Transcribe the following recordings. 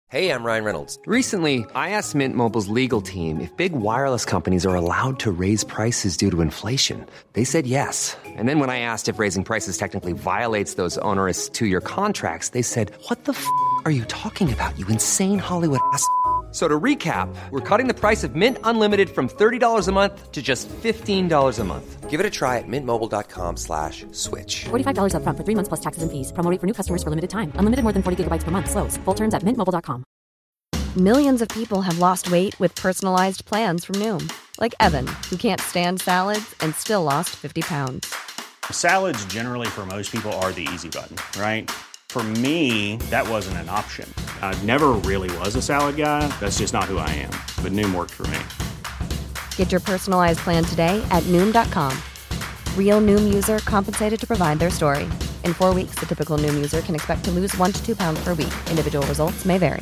Hey, I'm Ryan Reynolds. Recently, I asked Mint Mobile's legal team if big wireless companies are allowed to raise prices due to inflation. They said yes. And then when I asked if raising prices technically violates those onerous two-year contracts, they said, "What the f*** are you talking about, you insane Hollywood ass?" So to recap, we're cutting the price of Mint Unlimited from $30 a month to just $15 a month. Give it a try at mintmobile.com/switch. $45 up front for 3 months plus taxes and fees. Promo rate for new customers for limited time. Unlimited more than 40 gigabytes per month. Slows full terms at mintmobile.com. Millions of people have lost weight with personalized plans from Noom. Like Evan, who can't stand salads and still lost 50 pounds. Salads generally for most people are the easy button, right? For me, that wasn't an option. I never really was a salad guy. That's just not who I am. But Noom worked for me. Get your personalized plan today at Noom.com. Real Noom user compensated to provide their story. In 4 weeks, the typical Noom user can expect to lose 1 to 2 pounds per week. Individual results may vary.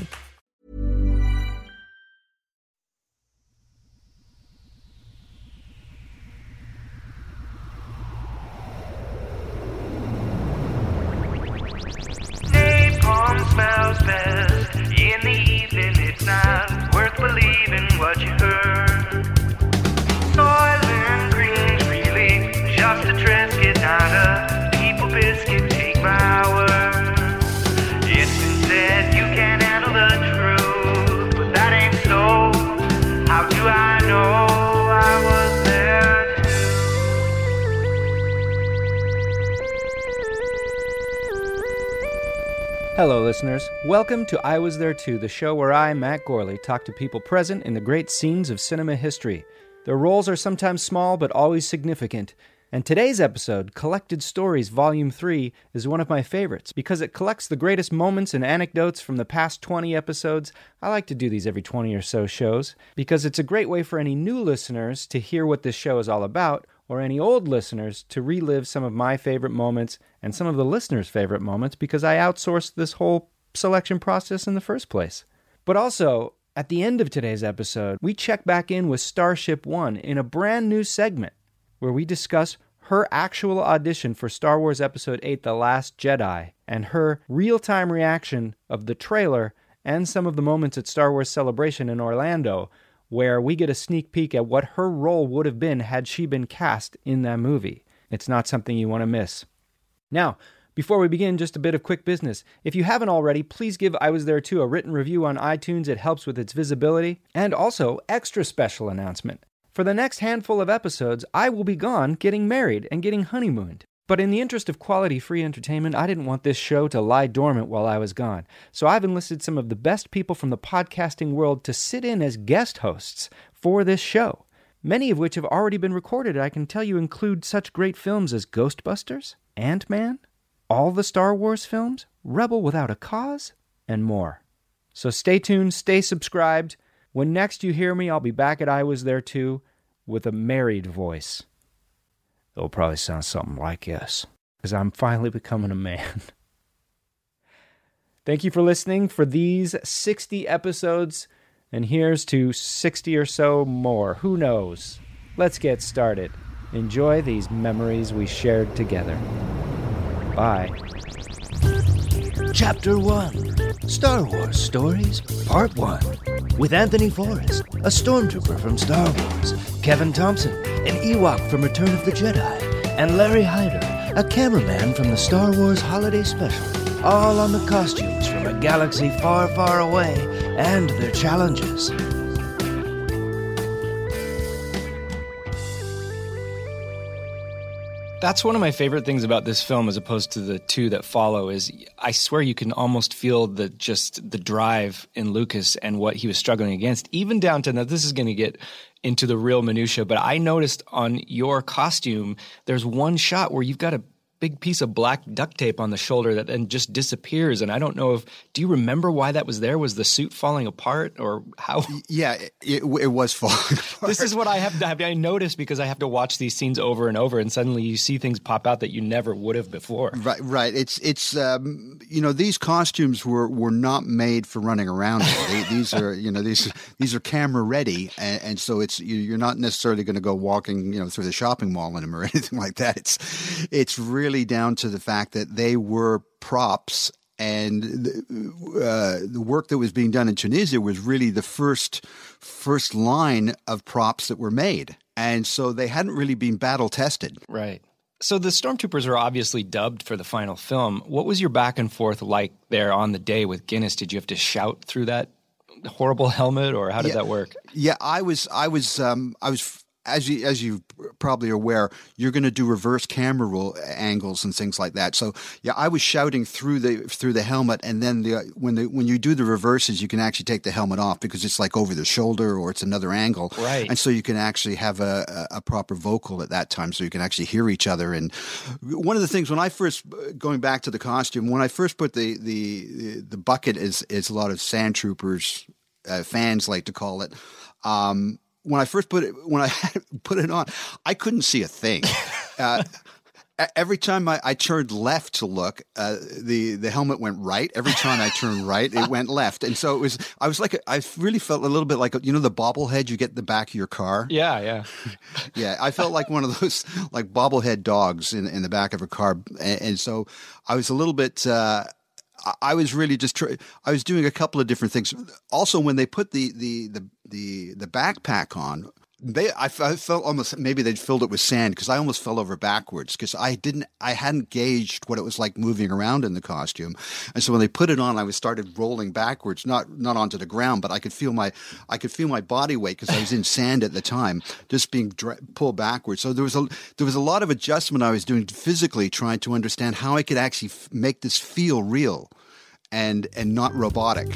Napalm smells best in the evening. It's not worth believing what you heard. Soylent Green's really just a Triscuit, not a people biscuit. Take my word. It's been said you can't handle the truth, but that ain't so. How do I know I was there? Hello, listeners. Welcome to I Was There Too, the show where I, Matt Gorley, talk to people present in the great scenes of cinema history. Their roles are sometimes small, but always significant. And today's episode, Collected Stories Volume 3, is one of my favorites because it collects the greatest moments and anecdotes from the past 20 episodes. I like to do these every 20 or so shows because it's a great way for any new listeners to hear what this show is all about, or any old listeners to relive some of my favorite moments and some of the listeners' favorite moments because I outsourced this whole selection process in the first place. But also, at the end of today's episode, we check back in with Starship One in a brand new segment where we discuss her actual audition for Star Wars Episode 8, The Last Jedi, and her real-time reaction of the trailer and some of the moments at Star Wars Celebration in Orlando, where we get a sneak peek at what her role would have been had she been cast in that movie. It's not something you want to miss. Now, before we begin, just a bit of quick business. If you haven't already, please give I Was There Too a written review on iTunes. It helps with its visibility. And also, extra special announcement. For the next handful of episodes, I will be gone getting married and getting honeymooned. But in the interest of quality free entertainment, I didn't want this show to lie dormant while I was gone. So I've enlisted some of the best people from the podcasting world to sit in as guest hosts for this show, many of which have already been recorded. I can tell you include such great films as Ghostbusters, Ant-Man, all the Star Wars films, Rebel Without a Cause, and more. So stay tuned, stay subscribed. When next you hear me, I'll be back at I Was There Too with a married voice. It'll probably sound something like this, because I'm finally becoming a man. Thank you for listening for these 60 episodes, and here's to 60 or so more. Who knows? Let's get started. Enjoy these memories we shared together. Bye. Chapter 1, Star Wars Stories, Part 1. With Anthony Forrest, a stormtrooper from Star Wars, Kevin Thompson, an Ewok from Return of the Jedi, and Larry Hyder, a cameraman from the Star Wars Holiday Special, all on the costumes from a galaxy far, far away, and their challenges. That's one of my favorite things about this film as opposed to the two that follow is I swear you can almost feel the drive in Lucas and what he was struggling against, even down to, now this is going to get into the real minutia, but I noticed on your costume, there's one shot where you've got a big piece of black duct tape on the shoulder that then just disappears. And I don't know do you remember why that was there? Was the suit falling apart or how? Yeah, it was falling apart. This is what I noticed because I have to watch these scenes over and over and suddenly you see things pop out that you never would have before. Right. It's these costumes were not made for running around. These are camera ready. And so you're not necessarily going to go walking, through the shopping mall in them or anything like that. It's really down to the fact that they were props And the work that was being done in Tunisia was really the first line of props that were made. And so they hadn't really been battle tested. Right. So the stormtroopers are obviously dubbed for the final film. What was your back and forth like there on the day with Guinness? Did you have to shout through that horrible helmet, or how did that work? Yeah, I was as you probably are aware, you're going to do reverse camera roll angles and things like that. So yeah, I was shouting through the helmet, and then when you do the reverses, you can actually take the helmet off because it's like over the shoulder or it's another angle, right? And so you can actually have a proper vocal at that time, so you can actually hear each other. And one of the things when I first going back to the costume, when I first put the bucket, as a lot of sand troopers fans like to call it. When I put it on, I couldn't see a thing. Every time I turned left to look, the helmet went right. Every time I turned right, it went left. And so I really felt a little bit like, you know, the bobblehead you get in the back of your car? Yeah. Yeah, I felt like one of those like bobblehead dogs in the back of a car. And so I was a little bit, I was really just I was doing a couple of different things. Also, when they put the backpack on, I felt almost maybe they'd filled it with sand because I almost fell over backwards because I hadn't gauged what it was like moving around in the costume, and so when they put it on, I started rolling backwards, not onto the ground, but I could feel my body weight because I was in sand at the time, just being pulled backwards. So there was a lot of adjustment I was doing physically, trying to understand how I could actually make this feel real and not robotic.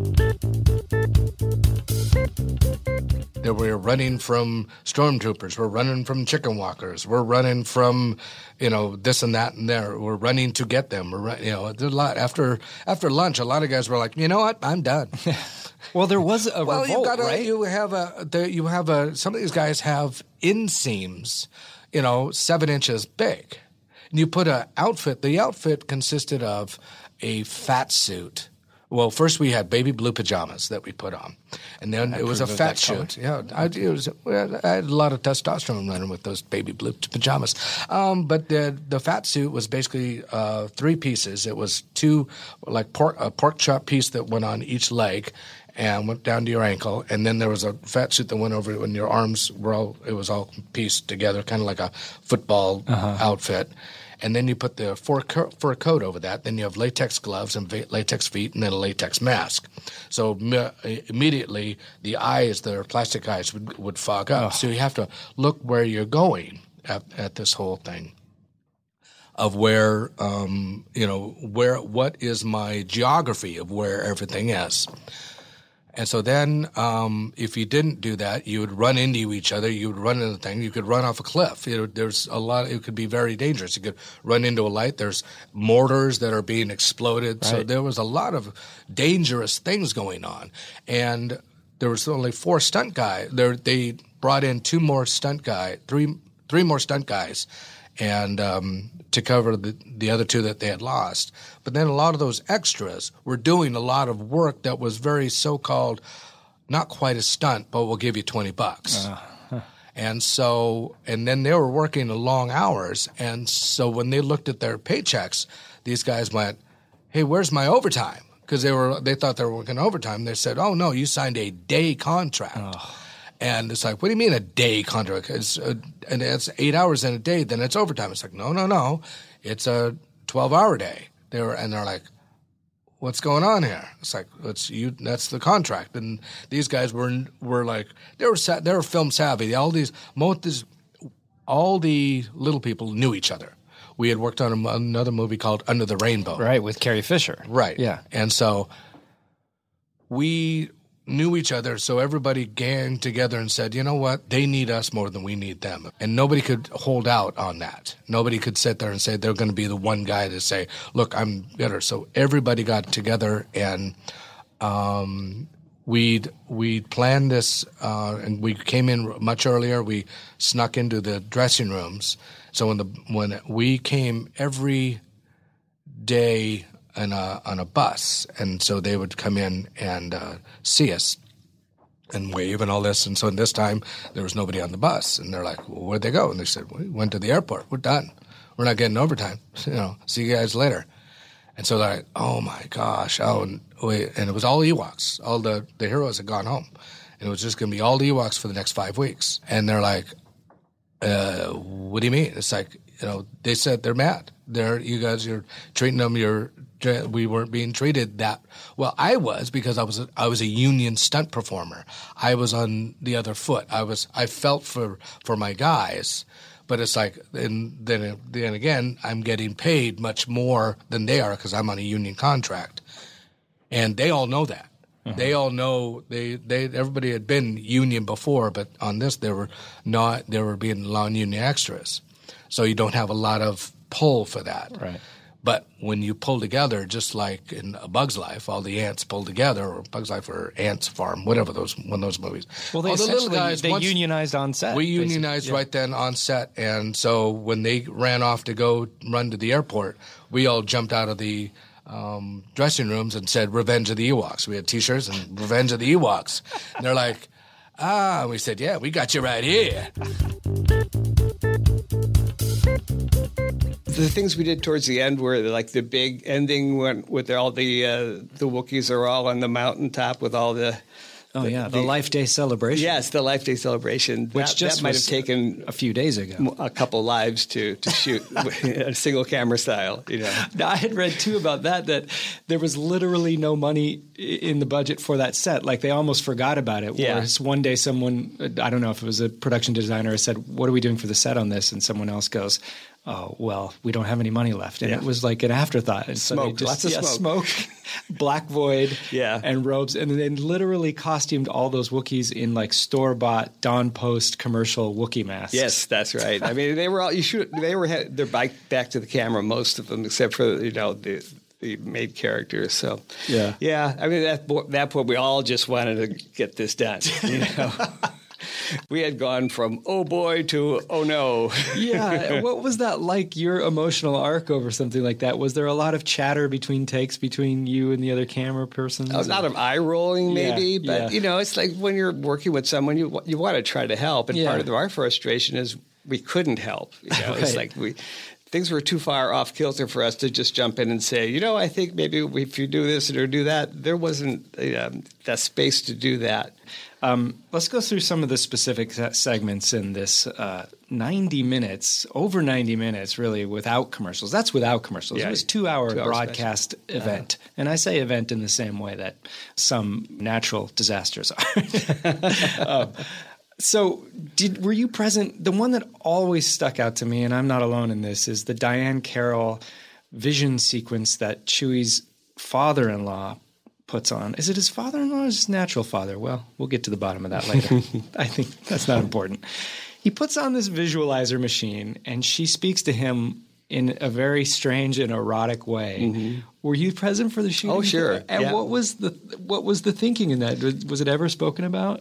We're running from stormtroopers. We're running from chicken walkers. We're running from, this and that and there. We're running to get them. There's a lot. After lunch, a lot of guys were like, you know what? I'm done. Well, there was a revolt, right? Some of these guys have inseams, 7 inches big. And you put an outfit. The outfit consisted of a fat suit. Well, first we had baby blue pajamas that we put on, and then it was a fat suit. Yeah, I had a lot of testosterone running with those baby blue pajamas. But the fat suit was basically 3 pieces. It was 2 like a pork chop piece that went on each leg and went down to your ankle, and then there was a fat suit that went over when your arms it was all pieced together, kind of like a football outfit. And then you put the fur coat over that. Then you have latex gloves and latex feet, and then a latex mask. So immediately the eyes, the plastic eyes, would fog up. So you have to look where you're going at this whole thing of where, what is my geography of where everything is. And so then if you didn't do that, you would run into each other. You would run into the thing. You could run off a cliff. There's a lot. It could be very dangerous. You could run into a light. There's mortars that are being exploded. Right. So there was a lot of dangerous things going on. And there was only 4 stunt guys. They brought in 2 more stunt guys, 3 more stunt guys, and to cover the other 2 that they had lost. But then a lot of those extras were doing a lot of work that was very so-called not quite a stunt, but we'll give you $20. And then they were working long hours. And so when they looked at their paychecks, these guys went, hey, where's my overtime? Because they thought they were working overtime. They said, oh, no, you signed a day contract. And it's like, what do you mean a day contract? And it's 8 hours in a day, then it's overtime. It's like, no. It's a 12-hour day. They're like, what's going on here? It's like, that's the contract. And these guys were like, they were film savvy. All the little people knew each other. We had worked on another movie called Under the Rainbow. Right, with Carrie Fisher. Right. Yeah. And so we knew each other, so everybody ganged together and said, you know what, they need us more than we need them. And nobody could hold out on that. Nobody could sit there and say they're going to be the one guy to say, look, I'm better. So everybody got together, and we'd planned this, and we came in much earlier. We snuck into the dressing rooms. So when we came every day on a bus, and so they would come in and see us and wave and all this. And so this time there was nobody on the bus, and they're like, well, where'd they go? And they said, we went to the airport. We're done. We're not getting overtime. See you guys later. And so they're like, oh my gosh, and it was all Ewoks. All the heroes had gone home. And it was just going to be all the Ewoks for the next 5 weeks. And they're like, what do you mean? It's like, they said they're mad. You're treating them, we weren't being treated that well. I was, because I was a union stunt performer. I was on the other foot. I felt for my guys, but it's like, and then again, I'm getting paid much more than they are because I'm on a union contract, and they all know that. Uh-huh. They all know everybody had been union before, but on this they were not. They were being non-union extras, so you don't have a lot of pull for that. Right. But when you pull together, just like in A Bug's Life, all the ants pull together, or Bug's Life or Ants Farm, whatever one of those movies. Well, they unionized on set. We unionized right then on set, and so when they ran off to go run to the airport, we all jumped out of the dressing rooms and said, "Revenge of the Ewoks." We had T-shirts and "Revenge of the Ewoks." And they're like, and we said, "Yeah, we got you right here." The things we did towards the end were like the big ending with all the Wookiees are all on the mountaintop with all the the Life Day celebration. Yes, the Life Day celebration. Which that might have taken a few days ago a couple lives to shoot a single camera style. Now, I had read too about that there was literally no money in the budget for that set. Like they almost forgot about it. Yeah. Whereas one day someone, I don't know if it was a production designer, said, "What are we doing for the set on this?" And someone else goes, "Oh, well, we don't have any money left." And it was like an afterthought. And smoke, lots of smoke, black void, yeah, and robes. And then literally costumed all those Wookiees in like store-bought Dawn Post commercial Wookiee masks. Yes, that's right. I mean, they were all they're back to the camera, most of them, except for the main characters. So yeah. I mean, at that point, we all just wanted to get this done. We had gone from oh boy to oh no. Yeah. What was that like, your emotional arc over something like that? Was there a lot of chatter between takes between you and the other camera persons? A lot of eye rolling maybe, but it's like when you're working with someone, you want to try to help. And part of our frustration is we couldn't help. Right. It's like things were too far off kilter for us to just jump in and say, I think maybe if you do this or do that. There wasn't that space to do that. Let's go through some of the specific segments in this 90 minutes, over 90 minutes, really, without commercials. That's without commercials. Yeah, it was a 2-hour broadcast event. And I say event in the same way that some natural disasters are. So were you present? The one that always stuck out to me, and I'm not alone in this, is the Diane Carroll vision sequence that Chewie's father-in-law puts on. Is it his father-in-law or his natural father? Well, we'll get to the bottom of that later. I think that's not important. He puts on this visualizer machine, and she speaks to him in a very strange and erotic way. Mm-hmm. Were you present for the shooting? Oh, sure. And what was the thinking in that? Was it ever spoken about?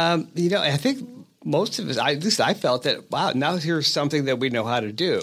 I think most of us, at least I felt that, wow, now here's something that we know how to do.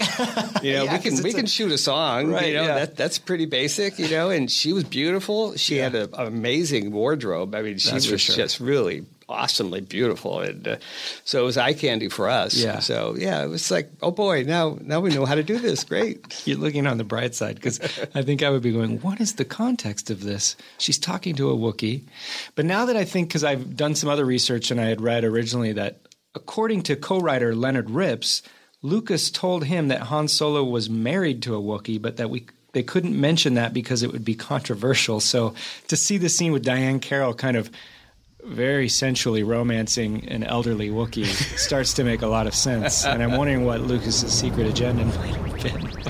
We can shoot a song, right, that's pretty basic, and she was beautiful. She had an amazing wardrobe. I mean, she was just really awesomely beautiful. And so it was eye candy for us. Yeah. So, it was like, oh, boy, now we know how to do this. Great. You're looking on the bright side, because I think I would be going, what is the context of this? She's talking to a Wookiee. But now that I think, because I've done some other research and I had read originally that according to co-writer Leonard Rips, Lucas told him that Han Solo was married to a Wookiee, but that they couldn't mention that because it would be controversial. So to see the scene with Diane Carroll kind of very sensually romancing an elderly Wookiee starts to make a lot of sense. And I'm wondering what Lucas's secret agenda might have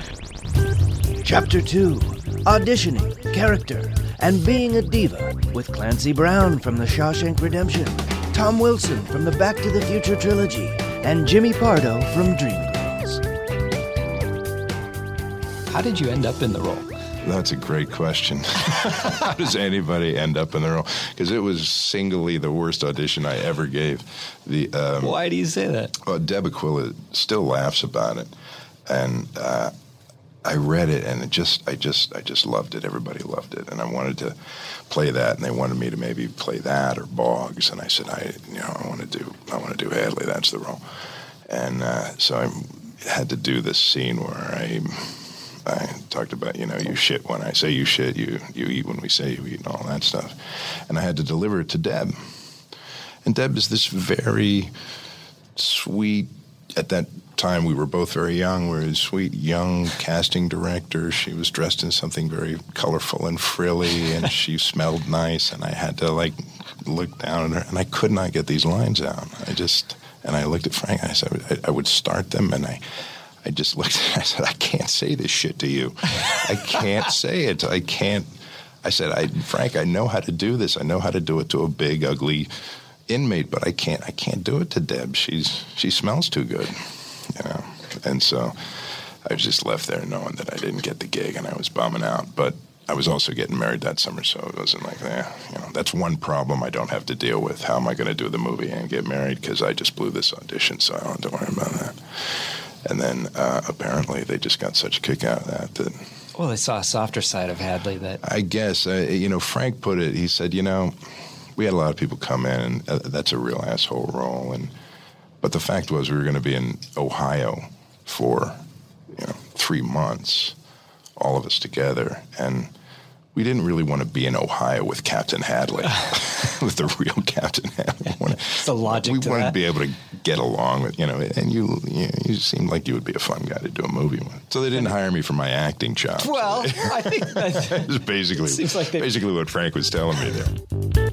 been. Chapter 2, Auditioning, Character, and Being a Diva with Clancy Brown from The Shawshank Redemption, Tom Wilson from the Back to the Future trilogy, and Jimmy Pardo from Dreamgirls. How did you end up in the role? That's a great question. How does anybody end up in the role? Because it was singly the worst audition I ever gave. Why do you say that? Well, Deb Aquila still laughs about it, and I read it, and I just loved it. Everybody loved it, and I wanted to play that, and they wanted me to maybe play that or Boggs, and I said, I want to do Hadley. That's the role, and so I had to do this scene where I talked about, you shit when I say you shit, you eat when we say you eat, and all that stuff. And I had to deliver it to Deb. And Deb is this very sweet, at that time we were both very young, we were a sweet young casting director. She was dressed in something very colorful and frilly, and she smelled nice, and I had to look down at her, and I could not get these lines out. And I looked at Frank, and I said, I would start them, and I just looked at her, I said, I can't say this shit to you. I can't say it. I can't. I said, Frank, I know how to do this. I know how to do it to a big, ugly inmate, but I can't do it to Deb. She smells too good, And so I was just left there knowing that I didn't get the gig, and I was bumming out. But I was also getting married that summer, so it wasn't like that. That's one problem I don't have to deal with. How am I going to do the movie and get married? Because I just blew this audition, so I don't have to worry about that. And then apparently they just got such a kick out of that. Well, they saw a softer side of Hadley. That I guess, Frank put it, he said, we had a lot of people come in, and that's a real asshole role. But the fact was we were going to be in Ohio for, 3 months, all of us together. And we didn't really want to be in Ohio with Captain Hadley, with the real Captain Hadley. It's the logic we to wanted that. to be able to get along with, and you seemed like you would be a fun guy to do a movie with. So they didn't hire me for my acting chops. Well, I think that's basically what Frank was telling me there.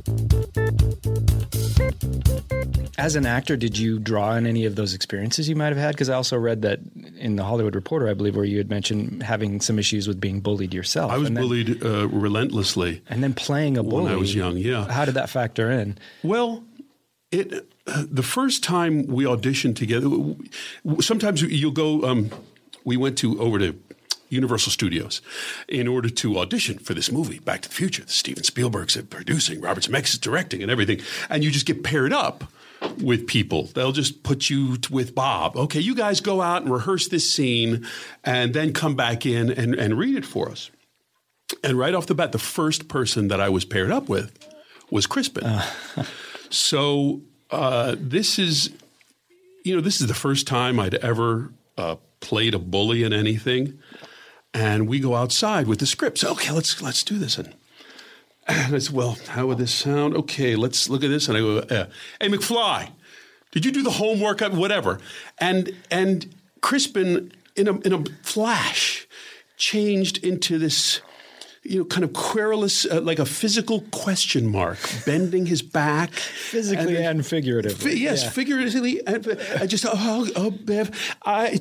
As an actor, did you draw on any of those experiences you might have had? Because I also read that in the Hollywood Reporter, I believe, where you had mentioned having some issues with being bullied yourself. I was bullied relentlessly. And then playing a bully. When I was young, yeah. How did that factor in? Well, the first time we auditioned together, sometimes you'll go, we went over to Universal Studios in order to audition for this movie, Back to the Future. Steven Spielberg's producing, Robert Zemeckis is directing and everything. And you just get paired up with people. They'll just put you with Bob. Okay, you guys go out and rehearse this scene and then come back in and read it for us. And right off the bat, the first person that I was paired up with was Crispin. So this is the first time I'd ever played a bully in anything. And we go outside with the script. So, okay, let's do this. And I said, well, how would this sound? Okay, let's look at this. And I go, hey, McFly, did you do the homework? Whatever. And Crispin, in a flash, changed into this, kind of querulous, like a physical question mark, bending his back. Physically and figuratively. Yes, yeah. Figuratively. And I just, Bev,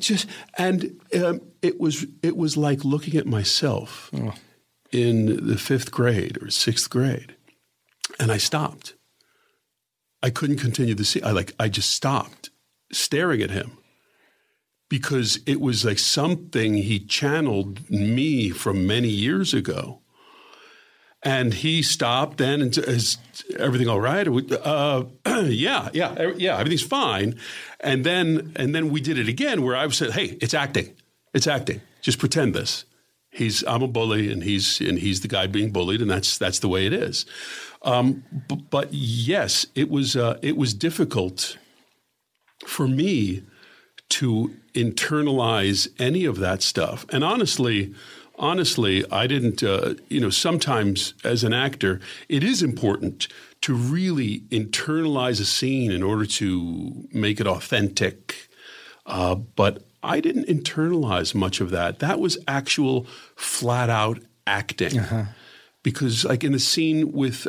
it was like looking at myself in the 5th grade or 6th grade. And I stopped. I couldn't continue the scene. I just stopped staring at him. Because it was like something he channeled me from many years ago. And he stopped then, and is everything all right? Yeah, everything's fine. And then we did it again where I said, hey, it's acting. Just pretend this. I'm a bully, and he's the guy being bullied, and that's the way it is. But yes, it was difficult for me to internalize any of that stuff. And honestly, I didn't, sometimes as an actor, it is important to really internalize a scene in order to make it authentic. But I didn't internalize much of that. That was actual flat out acting. Because like in the scene with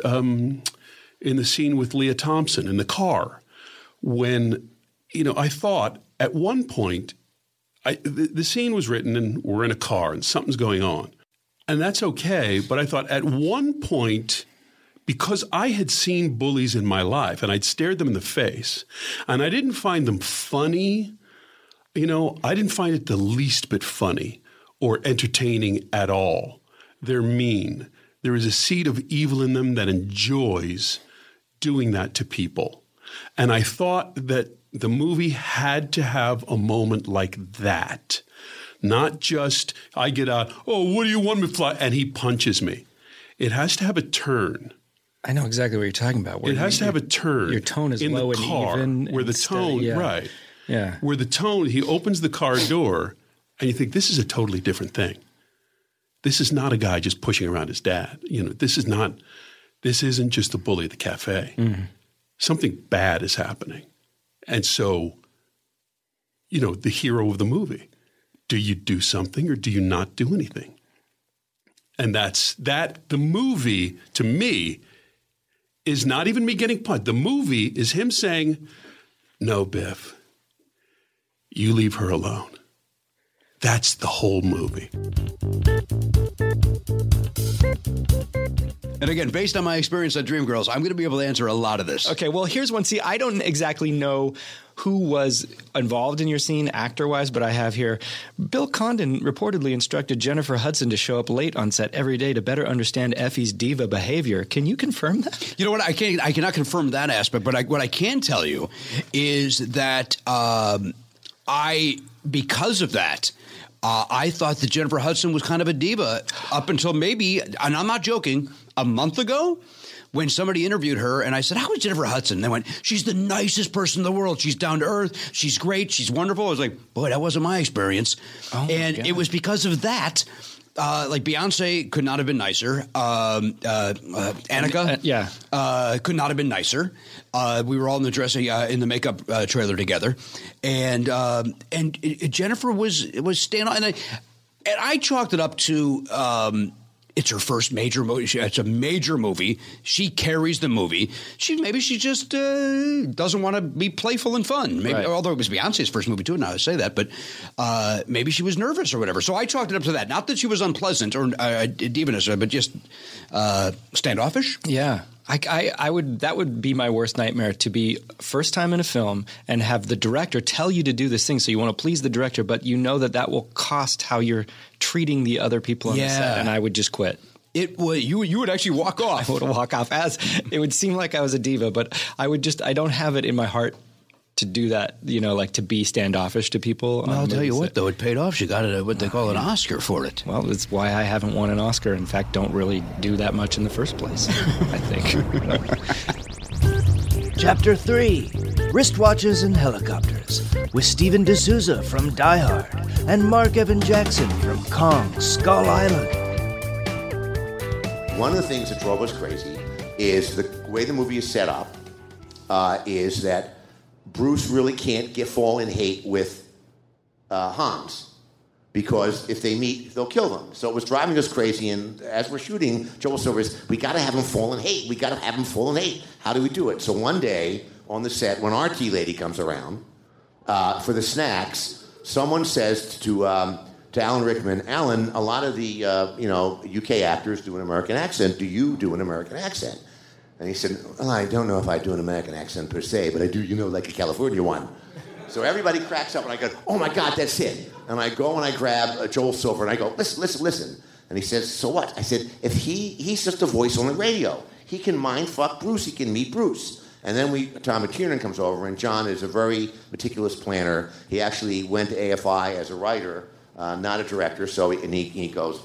Leah Thompson in the car, when, I thought at one point, the scene was written and we're in a car and something's going on. And that's okay. But I thought at one point, because I had seen bullies in my life and I'd stared them in the face and I didn't find them funny, I didn't find it the least bit funny or entertaining at all. They're mean. There is a seed of evil in them that enjoys doing that to people. And I thought that the movie had to have a moment like that. Not just, I get out, oh, what do you want me to fly? And he punches me. It has to have a turn. I know exactly what you're talking about. It has to have a turn. Your tone is in low the car, and even. Where the tone, yeah. Where the tone, he opens the car door and you think, this is a totally different thing. this is not a guy just pushing around his dad. This isn't just the bully at the cafe. Mm-hmm. Something bad is happening. And so, the hero of the movie, do you do something or do you not do anything? And the movie, to me, is not even me getting punched. The movie is him saying, no, Biff, you leave her alone. That's the whole movie. And again, based on my experience at Dreamgirls, I'm going to be able to answer a lot of this. Okay, well, here's one. See, I don't exactly know who was involved in your scene actor-wise, but I have here Bill Condon reportedly instructed Jennifer Hudson to show up late on set every day to better understand Effie's diva behavior. Can you confirm that? You know what? I cannot confirm that aspect, but what I can tell you is that because of that, I thought that Jennifer Hudson was kind of a diva up until maybe, and I'm not joking, a month ago when somebody interviewed her and I said, how is Jennifer Hudson? And they went, she's the nicest person in the world. She's down to earth. She's great. She's wonderful. I was like, boy, that wasn't my experience. And it was because of that. Like Beyonce could not have been nicer. Annika, could not have been nicer. We were all in the dressing in the makeup trailer together, and Jennifer was standing on, and I chalked it up to. It's her first major movie. It's a major movie. She carries the movie. She just doesn't want to be playful and fun. Maybe, although it was Beyonce's first movie too. Now I say that, but maybe she was nervous or whatever. So I chalked it up to that. Not that she was unpleasant or divinous, but just standoffish. Yeah. I would. That would be my worst nightmare, to be first time in a film and have the director tell you to do this thing. So you want to please the director, but you know that will cost how you're treating the other people on the set, and I would just quit. You would actually walk off. I would walk off. As it would seem like I was a diva, but I don't have it in my heart to do that, like to be standoffish to people. Well, I'll tell you what, though, it paid off. She got what they call an Oscar for it. Well, that's why I haven't won an Oscar. In fact, don't really do that much in the first place, I think. Chapter 3, Wristwatches and Helicopters, with Steven D'Souza from Die Hard and Mark Evan Jackson from Kong Skull Island. One of the things that drove us crazy is the way the movie is set up is that Bruce really can't fall in hate with Hans, because if they meet, they'll kill them. So it was driving us crazy, and as we're shooting, Joel Silver's, we got to have him fall in hate. We got to have him fall in hate. How do we do it? So one day on the set, when our tea lady comes around for the snacks, someone says to Alan Rickman, Alan, a lot of the UK actors do an American accent. Do you do an American accent? And he said, well, I don't know if I do an American accent per se, but I do, like a California one. So everybody cracks up, and I go, oh, my God, that's it. And I go and I grab Joel Silver, and I go, listen. And he says, so what? I said, if he's just a voice on the radio. He can mind fuck Bruce. He can meet Bruce. And then Tom McTiernan comes over, and John is a very meticulous planner. He actually went to AFI as a writer, not a director. So he goes,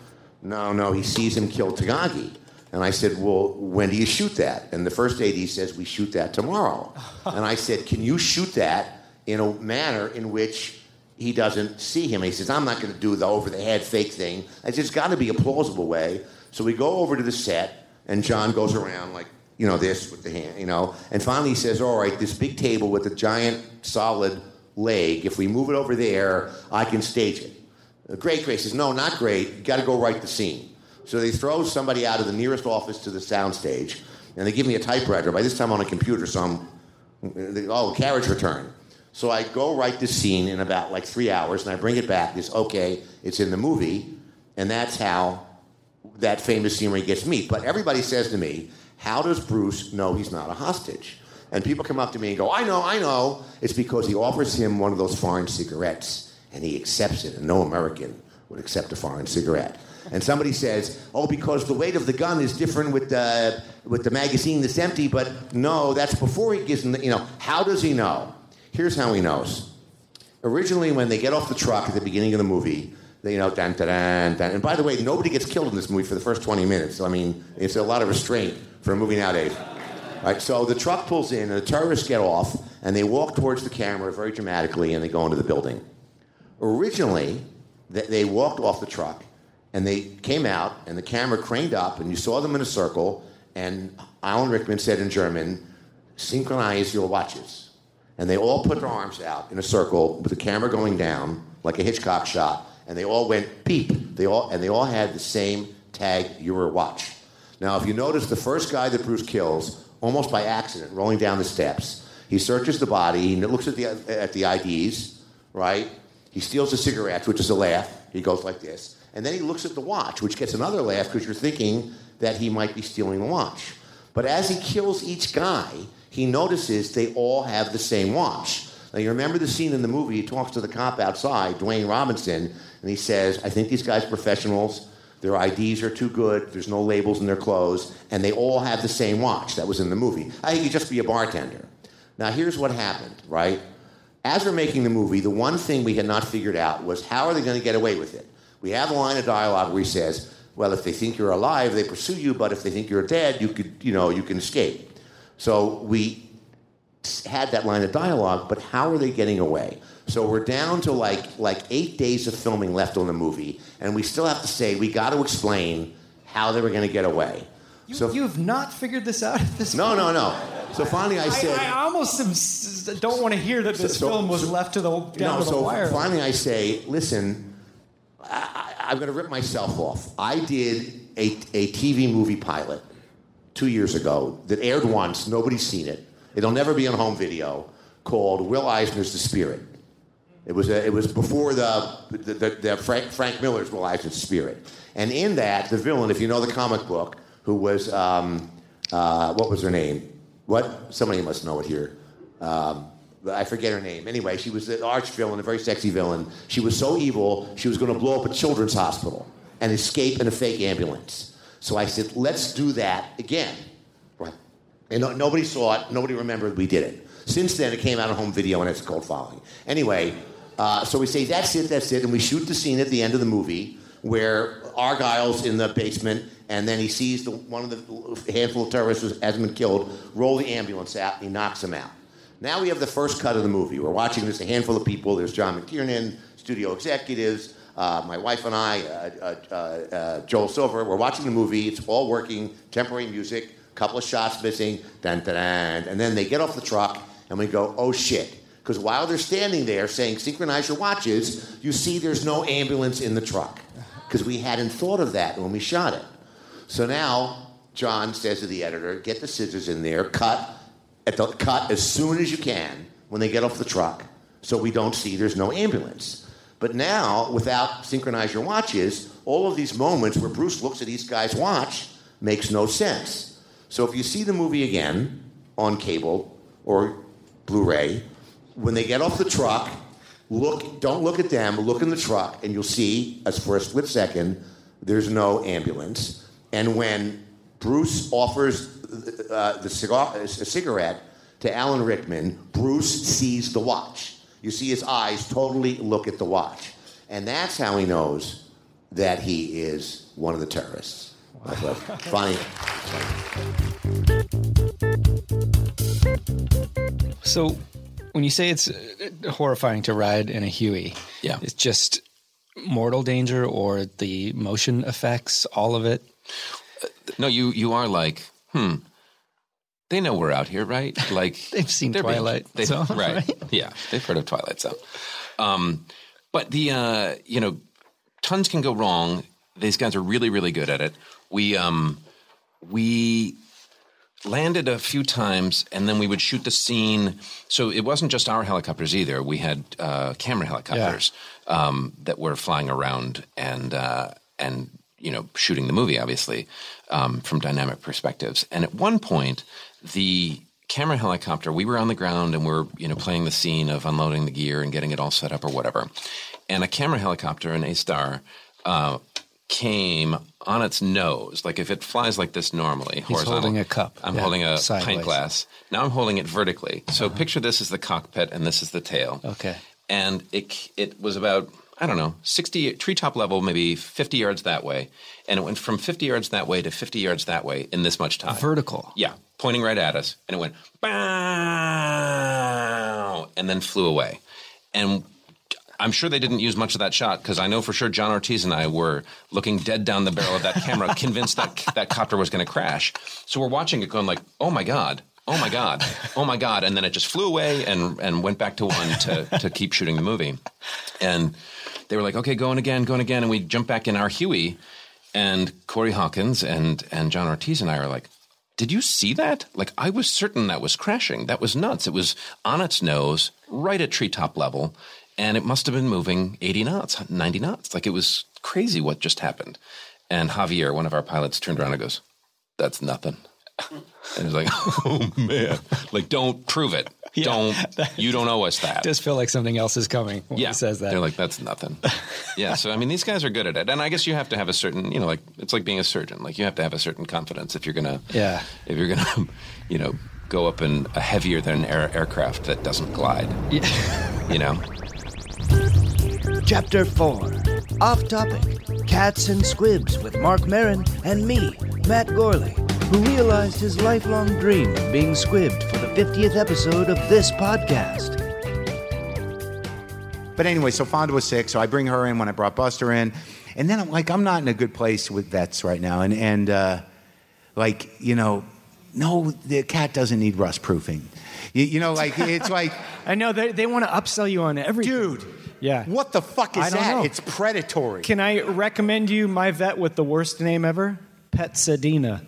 no, he sees him kill Tagagi. And I said, well, when do you shoot that? And the first AD says, we shoot that tomorrow. And I said, can you shoot that in a manner in which he doesn't see him? And he says, I'm not going to do the over-the-head fake thing. I said, it's got to be a plausible way. So we go over to the set, and John goes around like, this with the hand, And finally he says, all right, this big table with a giant solid leg, if we move it over there, I can stage it. Great. He says, no, not great. You got to go write the scene. So they throw somebody out of the nearest office to the soundstage, and they give me a typewriter. By this time on a computer, so carriage return. So I go write this scene in about 3 hours, and I bring it back. It's in the movie, and that's how that famous scene where he gets meat. But everybody says to me, how does Bruce know he's not a hostage? And people come up to me and go, I know. It's because he offers him one of those foreign cigarettes, and he accepts it, and no American would accept a foreign cigarette. And somebody says, because the weight of the gun is different with the magazine that's empty, but no, that's before he gives him how does he know? Here's how he knows. Originally, when they get off the truck at the beginning of the movie, they dun, dun, dun, dun. And by the way, nobody gets killed in this movie for the first 20 minutes. So, it's a lot of restraint for a movie nowadays. Right, so the truck pulls in, and the terrorists get off, and they walk towards the camera very dramatically, and they go into the building. Originally, they walked off the truck, And they came out, and the camera craned up, and you saw them in a circle, and Alan Rickman said in German, "Synchronize your watches." And they all put their arms out in a circle with the camera going down, like a Hitchcock shot, and they all went beep. They all had the same tag, your watch. Now, if you notice, the first guy that Bruce kills, almost by accident, rolling down the steps, he searches the body, he looks at the IDs, right? He steals the cigarettes, which is a laugh. He goes like this. And then he looks at the watch, which gets another laugh because you're thinking that he might be stealing the watch. But as he kills each guy, he notices they all have the same watch. Now, you remember the scene in the movie, he talks to the cop outside, Dwayne Robinson, and he says, "I think these guys are professionals. Their IDs are too good. There's no labels in their clothes. And they all have the same watch." That was in the movie. I think he'd just be a bartender. Now, here's what happened, right? As we're making the movie, the one thing we had not figured out was how are they going to get away with it? We have a line of dialogue where he says, well, if they think you're alive, they pursue you, but if they think you're dead, you can escape. So we had that line of dialogue, but how are they getting away? So we're down to like 8 days of filming left on the movie, and we still have to say, we got to explain how they were going to get away. You've not figured this out at this point? No. So finally I said... I almost don't want to hear that this film was left to the wire. So finally I say, listen... I'm going to rip myself off. I did a TV movie pilot 2 years ago that aired once. Nobody's seen it. It'll never be on home video. Called Will Eisner's The Spirit. It was before the Frank Miller's Will Eisner's The Spirit. And in that, the villain, if you know the comic book, who was what was her name? What? Somebody must know it here. I forget her name. Anyway, she was the arch villain, a very sexy villain. She was so evil, she was going to blow up a children's hospital and escape in a fake ambulance. So I said, let's do that again. Right. And nobody saw it. Nobody remembered we did it. Since then, it came out on home video, and it's a cult following. Anyway, so we say, that's it. And we shoot the scene at the end of the movie where Argyle's in the basement, and then he sees one of the handful of terrorists who hasn't been killed roll the ambulance out, and he knocks him out. Now we have the first cut of the movie. We're watching this, a handful of people. There's John McTiernan, studio executives, my wife and I, Joel Silver. We're watching the movie. It's all working, temporary music, a couple of shots missing, dun, dun, dun. And then they get off the truck, and we go, oh, shit. Because while they're standing there saying, synchronize your watches, you see there's no ambulance in the truck. Because we hadn't thought of that when we shot it. So now John says to the editor, get the scissors in there, cut as soon as you can when they get off the truck so we don't see there's no ambulance. But now, without synchronize your watches, all of these moments where Bruce looks at each guy's watch makes no sense. So if you see the movie again on cable or Blu-ray, when they get off the truck, don't look at them, look in the truck, and you'll see, as for a split second, there's no ambulance. And when Bruce offers a cigarette to Alan Rickman, Bruce sees the watch. You see his eyes totally look at the watch. And that's how he knows that he is one of the terrorists. Wow. Funny. So when you say it's horrifying to ride in a Huey, it's just mortal danger or the motion effects, all of it? No, you are like, they know we're out here, right? Like they've seen Twilight Zone, right? Yeah, they've heard of Twilight Zone. But tons can go wrong. These guys are really, really good at it. We landed a few times, and then we would shoot the scene. So it wasn't just our helicopters either. We had camera helicopters that were flying around and shooting the movie, obviously, from dynamic perspectives. And at one point, the camera helicopter, we were on the ground and we're, playing the scene of unloading the gear and getting it all set up or whatever. And a camera helicopter, an A-Star, came on its nose. Like if it flies like this normally, He's holding a cup. I'm holding a pint glass. Now I'm holding it vertically. So picture this as the cockpit and this is the tail. Okay. And it was about, 60 treetop level, maybe 50 yards that way. And it went from 50 yards that way to 50 yards that way in this much time. Vertical. Yeah, pointing right at us. And it went, bow, and then flew away. And I'm sure they didn't use much of that shot because I know for sure John Ortiz and I were looking dead down the barrel of that camera, convinced that copter was going to crash. So we're watching it going like, oh my God, oh my God, oh my God. And then it just flew away and went back to one to keep shooting the movie. And they were like, okay, going again. And we jumped back in our Huey, and Corey Hawkins and John Ortiz and I are like, did you see that? Like, I was certain that was crashing. That was nuts. It was on its nose, right at treetop level. And it must have been moving 80 knots, 90 knots. Like, it was crazy what just happened. And Javier, one of our pilots, turned around and goes, that's nothing. And he's like, oh, man. Like, don't prove it. You don't owe us that. Just feel like something else is coming when he says that. They're like, that's nothing. Yeah, so, I mean, these guys are good at it. And I guess you have to have a certain, like, it's like being a surgeon. Like, you have to have a certain confidence if you're going to, go up in a heavier than aircraft that doesn't glide. Yeah. Chapter 4. Off Topic. Cats and Squibs with Mark Maron and me, Matt Gorley, who realized his lifelong dream of being squibbed for the 50th episode of this podcast. But anyway, so Fonda was sick, so I bring her in when I brought Buster in. And then I'm not in a good place with vets right now. No, the cat doesn't need rust proofing. It's like... I know, they want to upsell you on everything. Dude. Yeah. What the fuck is that? Know. It's predatory. Can I recommend you my vet with the worst name ever? Pet Sedina.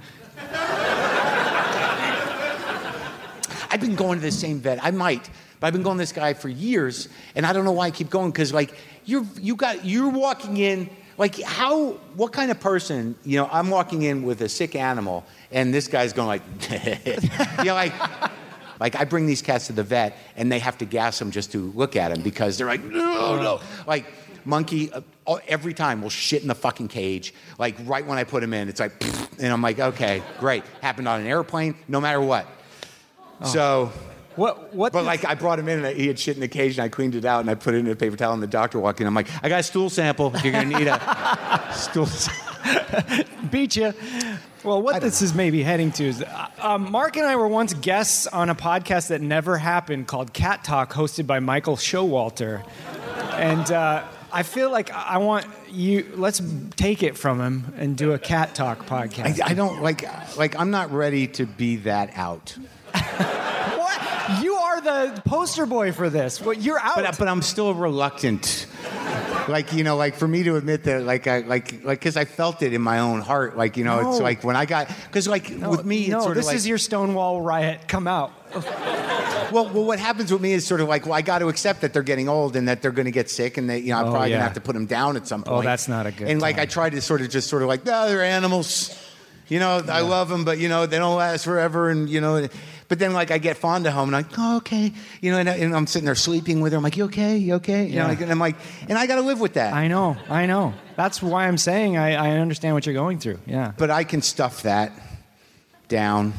I've been going to the same vet. I might, but I've been going to this guy for years, and I don't know why I keep going, because you're walking in, what kind of person, I'm walking in with a sick animal, and this guy's going like, I bring these cats to the vet, and they have to gas them just to look at them, because they're like, no. Like, Monkey, every time will shit in the fucking cage, like, right when I put him in, it's like, and I'm like, okay, great. Happened on an airplane, no matter what. So, but I brought him in and he had shit in the cage and I cleaned it out and I put it in a paper towel and the doctor walked in. I'm like, I got a stool sample. You're going to need a stool sample. Beat you. Well, what this is maybe heading to is Mark and I were once guests on a podcast that never happened called Cat Talk, hosted by Michael Showalter. And I feel like I want you, let's take it from him and do a Cat Talk podcast. I don't I'm not ready to be that out. What? You are the poster boy for this. Well, you're out. But I'm still reluctant. For me to admit that, because I felt it in my own heart. It's like when I got, because with me, it's sort of this is your Stonewall riot. Come out. Well, what happens with me is sort of I got to accept that they're getting old and that they're going to get sick and that, I'm probably going to have to put them down at some point. Oh, that's not a good And time. I tried to they're animals. I love them, but, they don't last forever. And, but then, I get Fonda home, and I'm like, oh, okay. And I'm sitting there sleeping with her. I'm like, you okay? You okay? And I'm like, and I got to live with that. I know. That's why I'm saying I understand what you're going through. Yeah. But I can stuff that down.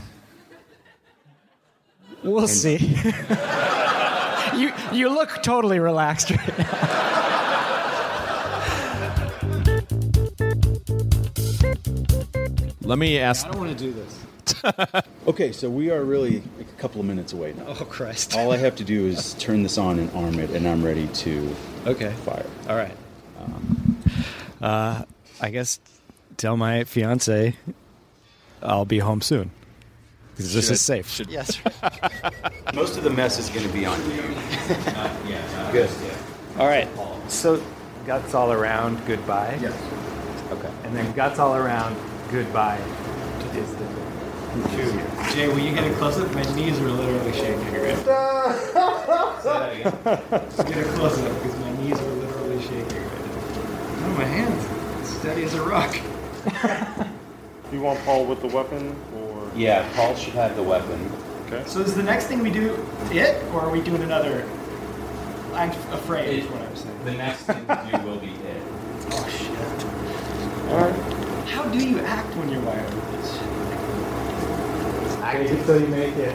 We'll see. You look totally relaxed right now. Let me ask. I don't want to do this. Okay, so we are really a couple of minutes away now. Oh, Christ. All I have to do is turn this on and arm it, and I'm ready to fire. All right. I guess tell my fiance I'll be home soon. Because this is safe. Yes. Most of the mess is going to be on you. Good. All right. So guts all around, goodbye. Yes. Okay. And then guts all around, goodbye. Is the Jay, will you get a close-up? My knees are literally shaking. Right? Say that again. Get a close-up because my knees are literally shaking. Right? No, my hands steady as a rock. Do you want Paul with the weapon, or? Yeah, Paul should have the weapon. Okay. So is the next thing we do it, or are we doing another? I'm afraid is what I'm saying. The next thing we do will be it. Oh, shit. All right. How do you act when you're wired with this? Act until you make it.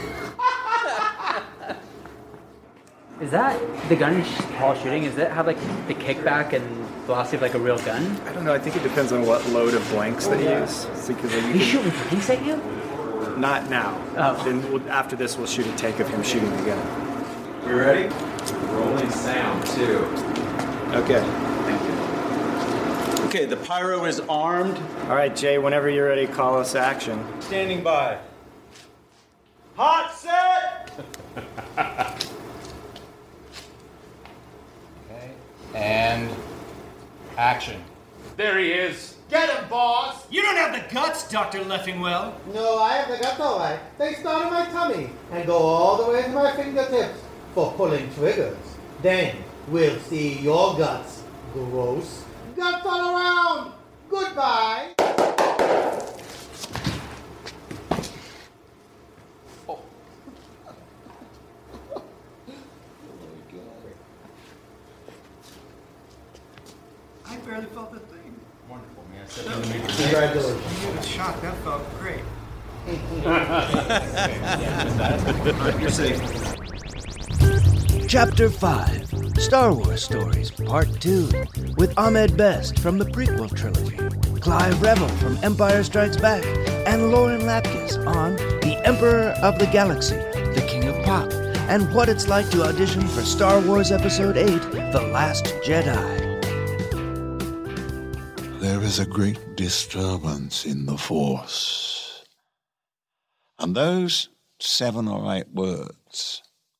Is that the gun Paul's shooting? Does it have like the kickback and velocity of like a real gun? I don't know. I think it depends on what load of blanks that he uses. He's shooting blanks at you? Not now. Oh. Then after this, we'll shoot a take of him shooting the gun. We ready? Rolling sound, too. Okay. Thank you. Okay, the pyro is armed. All right, Jay, whenever you're ready, call us action. Standing by. Hot set! Okay. And action. There he is. Get him, boss! You don't have the guts, Dr. Leffingwell. No, I have the guts, all right. They start in my tummy and go all the way to my fingertips for pulling triggers. Then we'll see your guts. Gross. Guts all around. Goodbye. I barely felt the thing. Wonderful, man. Congratulations. You was shocked. That felt great. You're safe. Chapter 5, Star Wars Stories, Part 2, with Ahmed Best from the prequel trilogy, Clive Revel from Empire Strikes Back, and Lauren Lapkus on The Emperor of the Galaxy, The King of Pop, and what it's like to audition for Star Wars Episode 8, The Last Jedi. There is a great disturbance in the Force. And those 7 or 8 words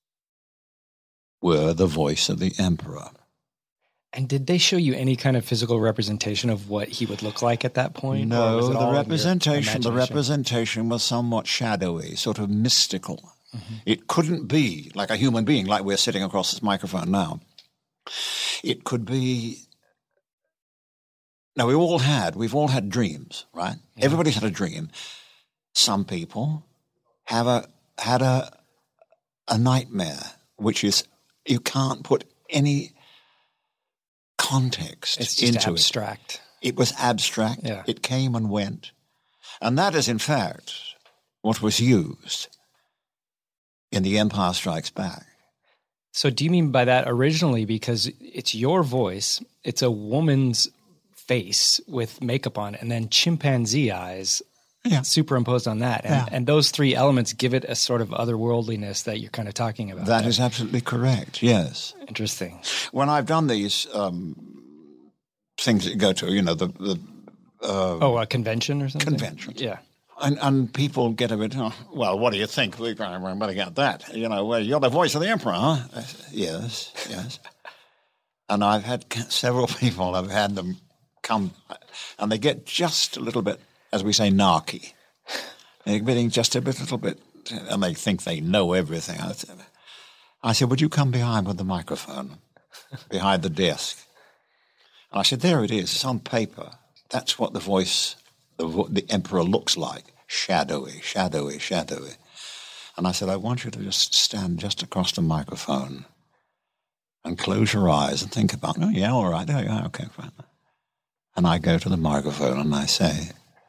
were the voice of the Emperor. And did they show you any kind of physical representation of what he would look like at that point? No, the representation was somewhat shadowy, sort of mystical. Mm-hmm. It couldn't be like a human being, like we're sitting across this microphone now. It could be... Now, we've all had dreams, right? Yeah. Everybody's had a dream. Some people had a nightmare, which is you can't put any context it's just into abstract. It was abstract. Yeah. It came and went. And that is, in fact, what was used in The Empire Strikes Back. So do you mean by that originally because it's your voice, it's a woman's face with makeup on, and then chimpanzee eyes superimposed on that. And those 3 elements give it a sort of otherworldliness that you're kind of talking about. That is absolutely correct, yes. Interesting. When I've done these things that you go to, you know, a convention or something? Conventions. Yeah. And people get a bit, well, what do you think? We better get that. You know, well, you're the voice of the Emperor, huh? Yes. And I've had several people, I've had them come, and they get just a little bit, as we say, narky. They're getting just a little bit, and they think they know everything. I said, would you come behind with the microphone, behind the desk? And I said, there it is, it's on paper. That's what the voice, the Emperor looks like, shadowy. And I said, I want you to just stand just across the microphone and close your eyes and think about, oh, yeah, all right, okay, fine. And I go to the microphone and I say,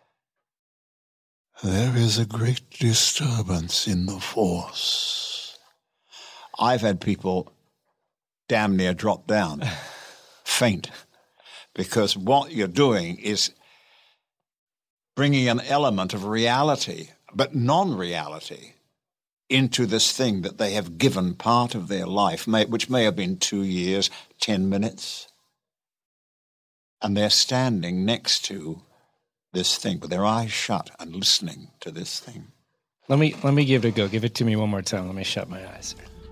there is a great disturbance in the Force. I've had people damn near drop down, faint, because what you're doing is bringing an element of reality, but non-reality, into this thing that they have given part of their life, which may have been 2 years, 10 minutes. And they're standing next to this thing with their eyes shut and listening to this thing. Let me give it a go. Give it to me one more time. Let me shut my eyes.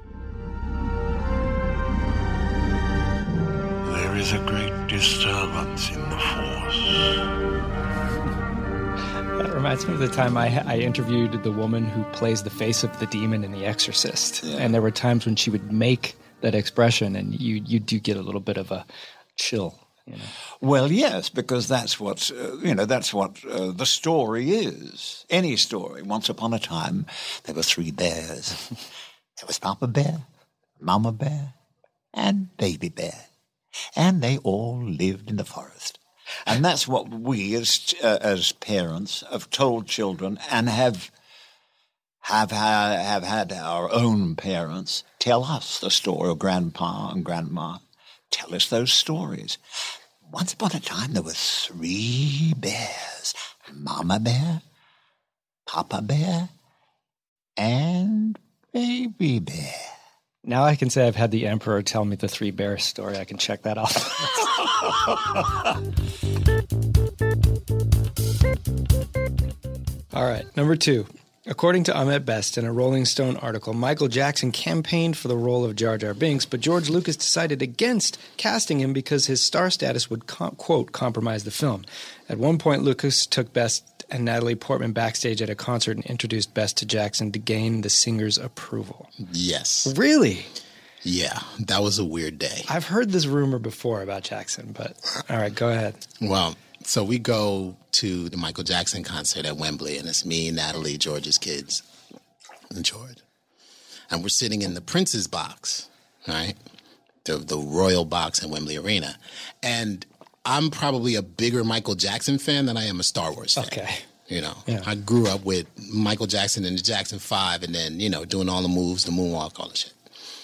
There is a great disturbance in the Force. That reminds me of the time I interviewed the woman who plays the face of the demon in The Exorcist. Yeah. And there were times when she would make that expression, and you do get a little bit of a chill. You know? Well, yes, because that's what the story is. Any story. Once upon a time, there were 3 bears. There was Papa Bear, Mama Bear, and Baby Bear, and they all lived in the forest. And that's what we, as parents, have told children, and have had our own parents tell us the story, or grandpa and grandma. Tell us those stories. Once upon a time, there were 3 bears. Mama Bear, Papa Bear, and Baby Bear. Now I can say I've had the Emperor tell me the Three Bears story. I can check that off. All right, number 2. According to Ahmet Best in a Rolling Stone article, Michael Jackson campaigned for the role of Jar Jar Binks, but George Lucas decided against casting him because his star status would, quote, compromise the film. At one point, Lucas took Best and Natalie Portman backstage at a concert and introduced Best to Jackson to gain the singer's approval. Yes. Really? Yeah, that was a weird day. I've heard this rumor before about Jackson, but all right, go ahead. Well, so we go to the Michael Jackson concert at Wembley, and it's me, Natalie, George's kids, and George. And we're sitting in the Prince's box, right? The royal box in Wembley Arena. And I'm probably a bigger Michael Jackson fan than I am a Star Wars fan. Okay. You know, I grew up with Michael Jackson and the Jackson 5 and then, you know, doing all the moves, the moonwalk, all the shit.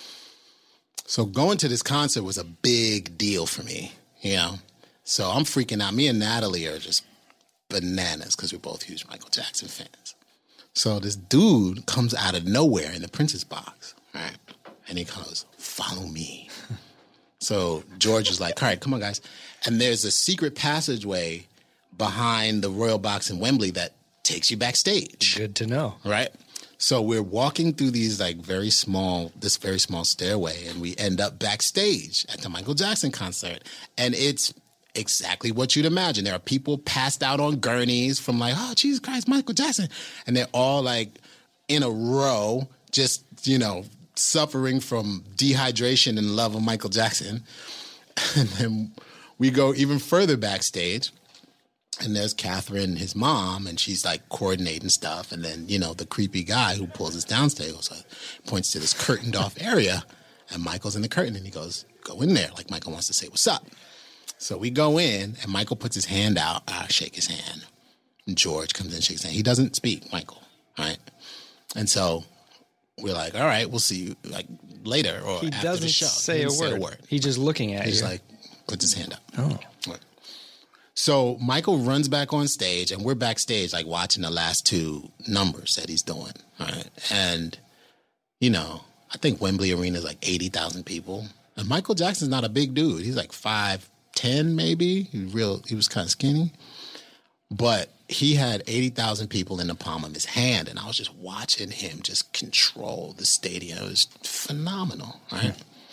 So going to this concert was a big deal for me, you know. So I'm freaking out. Me and Natalie are just bananas because we're both huge Michael Jackson fans. So this dude comes out of nowhere in the Prince's box, right? And he goes, "Follow me." So George is like, "All right, come on, guys." And there's a secret passageway behind the royal box in Wembley that takes you backstage. Good to know. Right? So we're walking through these very small stairway, and we end up backstage at the Michael Jackson concert. And it's exactly what you'd imagine. There are people passed out on gurneys from oh, Jesus Christ, Michael Jackson. And they're all in a row, just, you know, suffering from dehydration and love of Michael Jackson. And then we go even further backstage, and there's Catherine, his mom, and she's coordinating stuff. And then, you know, the creepy guy who pulls us downstairs points to this curtained off area, and Michael's in the curtain, and he goes, "Go in there," like Michael wants to say, "What's up?" So we go in, and Michael puts his hand out. I shake his hand. And George comes in and shakes his hand. He doesn't speak, Michael, right? And so we're like, all right, we'll see you later or he after the show. Say a word. He's just looking at you. He's puts his hand up. Oh. Right. So Michael runs back on stage, and we're backstage watching the last 2 numbers that he's doing, right? And, you know, I think Wembley Arena is 80,000 people. And Michael Jackson's not a big dude. He's 5'10", maybe. He was kind of skinny. But he had 80,000 people in the palm of his hand, and I was just watching him just control the stadium. It was phenomenal, right?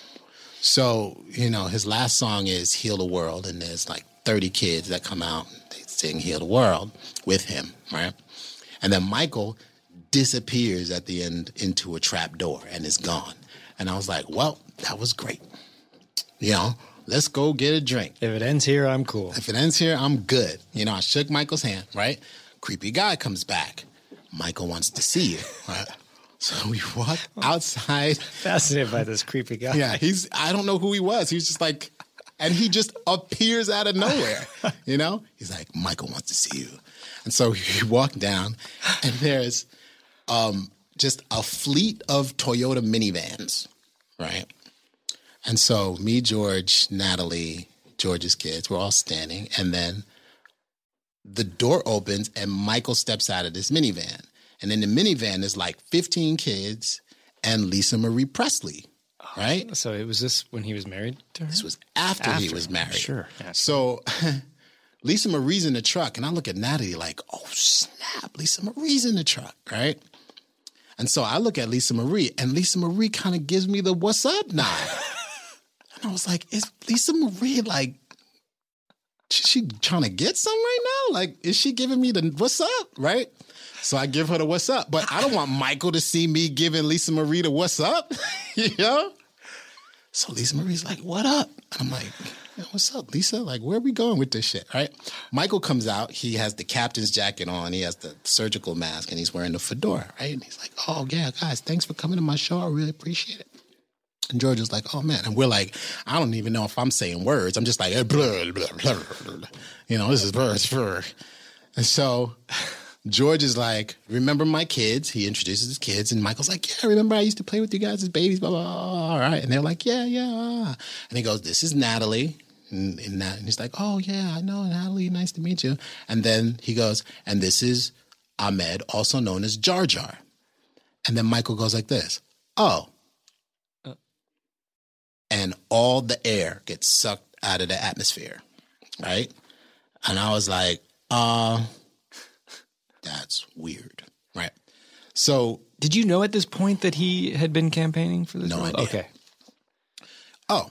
So, you know, his last song is Heal the World, and there's 30 kids that come out, they sing Heal the World with him, right? And then Michael disappears at the end into a trap door and is gone. And I was like, well, that was great. You know, let's go get a drink. If it ends here, I'm cool. If it ends here, I'm good. You know, I shook Michael's hand, right? Creepy guy comes back. Michael wants to see you, right? So we walk outside. Fascinated by this creepy guy. Yeah, I don't know who he was. He's just and he just appears out of nowhere, you know? He's like, "Michael wants to see you." And so we walk down, and there's just a fleet of Toyota minivans, right? And so me, George, Natalie, George's kids, we're all standing, and then the door opens, and Michael steps out of this minivan. And in the minivan is 15 kids and Lisa Marie Presley, right? So was this when he was married to her? This was after he was married. Sure. Yeah. So Lisa Marie's in the truck, and I look at Natalie oh, snap, Lisa Marie's in the truck, right? And so I look at Lisa Marie, and Lisa Marie kind of gives me the "what's up" nod. And I was like, is Lisa Marie she trying to get some right now? Is she giving me the "what's up," right? So I give her the "what's up," but I don't want Michael to see me giving Lisa Marie the "what's up," you know? So Lisa Marie's like, "What up?" And I'm like, "What's up, Lisa? Where are we going with this shit?" Right? Michael comes out. He has the captain's jacket on. He has the surgical mask, and he's wearing the fedora, right? And he's like, "Oh, yeah, guys, thanks for coming to my show. I really appreciate it." And George is like, "Oh, man." And we're like, I don't even know if I'm saying words. I'm just blah, blah, blah, blah. You know, this is birds. And so George is like, "Remember my kids?" He introduces his kids, and Michael's like, "Yeah, remember I used to play with you guys as babies, blah, blah, blah." All right. And they're like, yeah. And he goes, "This is Natalie." And he's like, "Oh, yeah, I know, Natalie. Nice to meet you." And then he goes, "And this is Ahmed, also known as Jar Jar." And then Michael goes like this, "Oh, and all the air gets sucked out of the atmosphere, right? And I was like, that's weird, right? So, did you know at this point that he had been campaigning for this? No role? idea. Okay. Oh.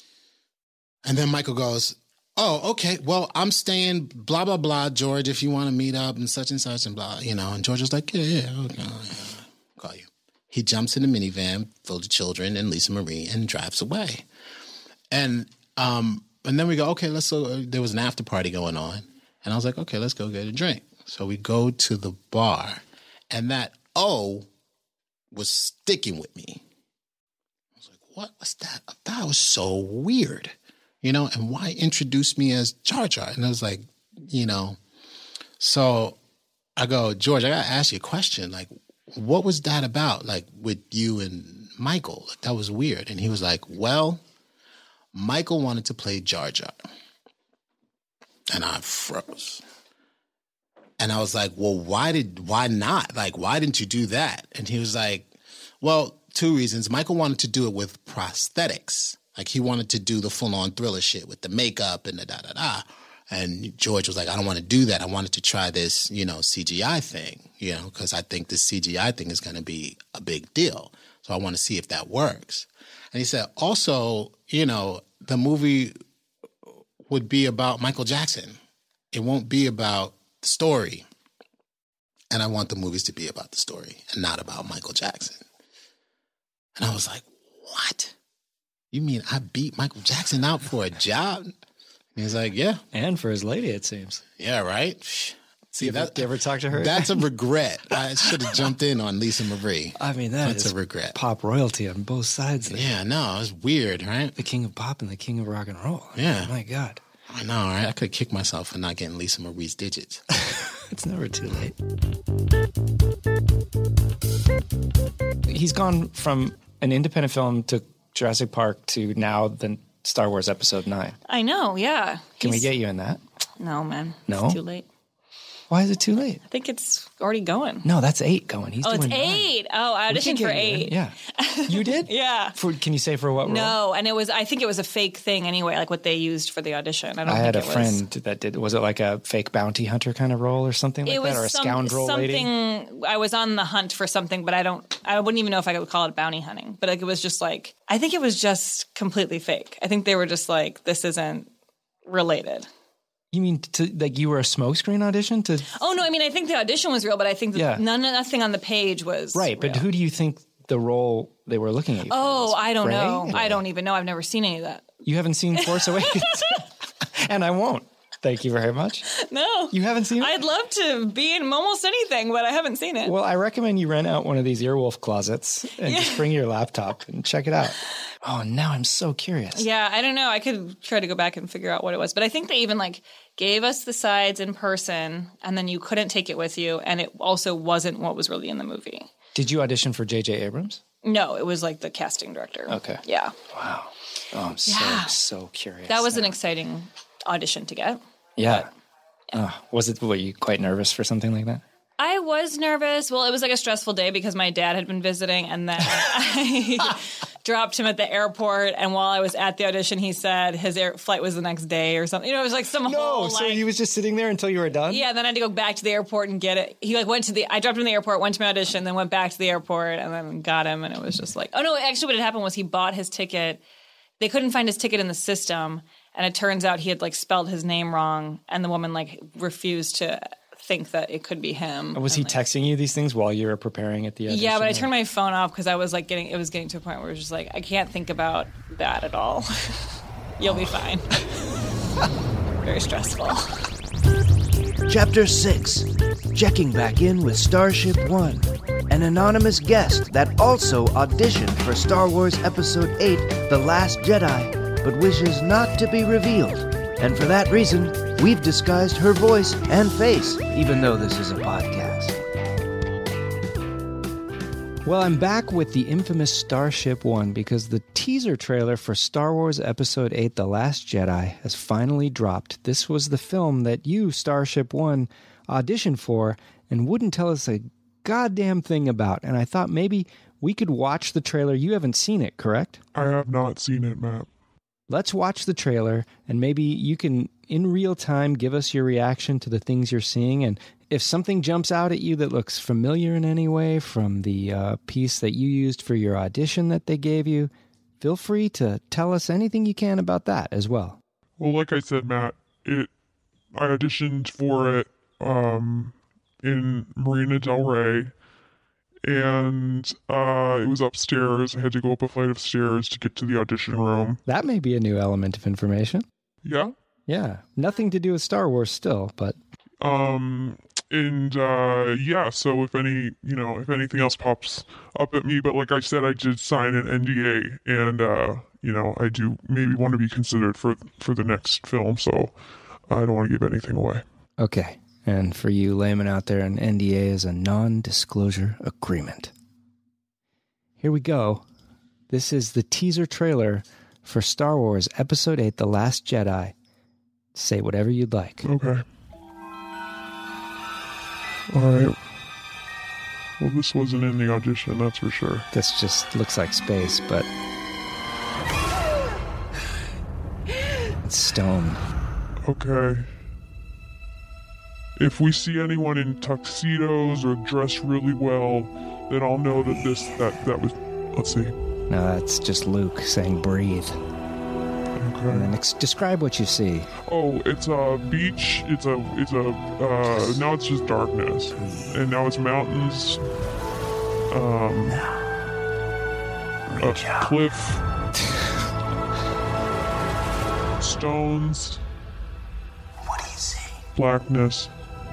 And then Michael goes, oh, okay, well, I'm staying, blah, blah, blah, George, if you want to meet up and such, and blah, you know. And George was like, yeah, okay, call you. He jumps in the minivan, filled with children and Lisa Marie, and drives away. And then we go, okay, let's go. There was an after party going on. And I was like, okay, let's go get a drink. So we go to the bar, and that O was sticking with me. I was like, what was that? That was so weird, you know, and why introduce me as Jar Jar? And I was like, you know, so I go, George, I got to ask you a question. Like, what was that about, like, with you and Michael? Like, that was weird. And he was like, well, Michael wanted to play Jar Jar. And I froze. And I was like, well, why not? Like, why didn't you do that? And he was like, well, 2 reasons. Michael wanted to do it with prosthetics. Like, he wanted to do the full-on Thriller shit with the makeup and the da-da-da. And George was like, I don't want to do that. I wanted to try this, you know, CGI thing, you know, because I think this CGI thing is going to be a big deal. So I want to see if that works. And he said, also, you know, the movie would be about Michael Jackson. It won't be about the story. And I want the movies to be about the story and not about Michael Jackson. And I was like, what? You mean I beat Michael Jackson out for a job? And he's like, yeah. And for his lady, it seems. Yeah, right? See, do you ever talk to her? That's a regret. I should have jumped in on Lisa Marie. I mean, that's a regret. Pop royalty on both sides there. Yeah, no, it was weird, right? The king of pop and the king of rock and roll. Yeah. My God. I know, right? I could kick myself for not getting Lisa Marie's digits. It's never too late. He's gone from an independent film to Jurassic Park to now the Star Wars Episode 9. I know, yeah. Can we get you in that? No, man. No? It's too late. Why is it too late? I think it's already going. No, that's 8 going. He's doing it's 9. 8. Oh, I auditioned for 8. Yeah. You did? Yeah. Can you say for what role? No, and I think it was a fake thing anyway, like what they used for the audition. I had a friend that did. Was it like a fake bounty hunter kind of role or something like that? Or a scoundrel lady? I was on the hunt for something, but I wouldn't even know if I could call it bounty hunting. But like, it was just like, I think it was just completely fake. I think they were just like, this isn't related. You mean like you were a smokescreen audition to? Oh no, I mean I think the audition was real, but I think that nothing on the page was right. But real. Who do you think the role they were looking at you for? Oh, I don't know. Or? I don't even know. I've never seen any of that. You haven't seen Force Awakens, and I won't. Thank you very much. No, you haven't seen it. I'd love to be in almost anything, but I haven't seen it. Well, I recommend you rent out one of these Earwolf closets and just bring your laptop and check it out. Oh, now I'm so curious. Yeah, I don't know. I could try to go back and figure out what it was, but I think they even like gave us the sides in person, and then you couldn't take it with you, and it also wasn't what was really in the movie. Did you audition for J.J. Abrams? No, it was like the casting director. Okay. Yeah. Wow. Oh, I'm so curious. That was an exciting audition to get. Yeah. Were you quite nervous for something like that? I was nervous. Well, it was like a stressful day because my dad had been visiting, and then I dropped him at the airport. And while I was at the audition, he said his flight was the next day or something. You know, it was like some whole. So he was just sitting there until you were done. Yeah. Then I had to go back to the airport and get it. He like went to I dropped him at the airport, went to my audition, then went back to the airport, and then got him. And it was just like, oh no! Actually, what had happened was he bought his ticket. They couldn't find his ticket in the system, and it turns out he had like spelled his name wrong, and the woman like refused to think that it could be him. Was he texting you these things while you were preparing at the audition? Yeah, but I turned my phone off because I was like getting to a point where it was just like, I can't think about that at all. You'll be fine. Very stressful. Chapter 6, Checking Back In with Starship One, an anonymous guest that also auditioned for Star Wars Episode 8, The Last Jedi, but wishes not to be revealed. And for that reason, we've disguised her voice and face, even though this is a podcast. Well, I'm back with the infamous Starship One because the teaser trailer for Star Wars Episode 8, The Last Jedi has finally dropped. This was the film that you, Starship One, auditioned for and wouldn't tell us a goddamn thing about. And I thought maybe we could watch the trailer. You haven't seen it, correct? I have not seen it, Matt. Let's watch the trailer, and maybe you can, in real time, give us your reaction to the things you're seeing. And if something jumps out at you that looks familiar in any way from the piece that you used for your audition that they gave you, feel free to tell us anything you can about that as well. Well, like I said, Matt, I auditioned for it in Marina Del Rey, and it was upstairs. I had to go up a flight of stairs to get to the audition room. That may be a new element of information. Yeah? Yeah. Nothing to do with Star Wars still, but... So if anything else pops up at me, but like I said, I did sign an NDA, and I do maybe want to be considered for the next film, so I don't want to give anything away. Okay. And for you laymen out there, an NDA is a non-disclosure agreement. Here we go. This is the teaser trailer for Star Wars Episode 8, The Last Jedi. Say whatever you'd like. Okay. All right. Well, this wasn't in the audition, that's for sure. This just looks like space, but... it's stone. Okay. If we see anyone in tuxedos or dressed really well, then I'll know that that was... Let's see. No, that's just Luke saying breathe. Okay. And then describe what you see. Oh, it's a beach. Now it's just darkness. And now it's mountains. A cliff. Stones. What do you see? Blackness.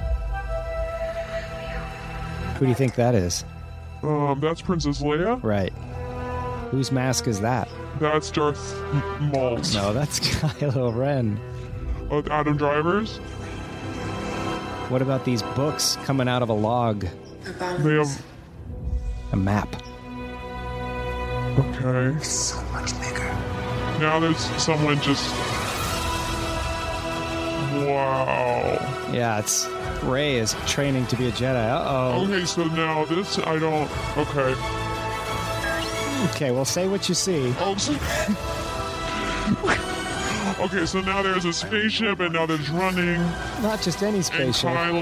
Who do you think that is? That's Princess Leia. Right. Whose mask is that? That's Darth Maul. No, that's Kylo Ren. Adam Driver's? What about these books coming out of a log? They have a map. Okay. So much bigger. Now there's someone just... Wow. Yeah, it's... Rey is training to be a Jedi. Uh-oh. Okay, so now this, I don't... Okay. Okay, well, say what you see. Oh, okay, so now there's a spaceship, and now there's running. Not just any spaceship. And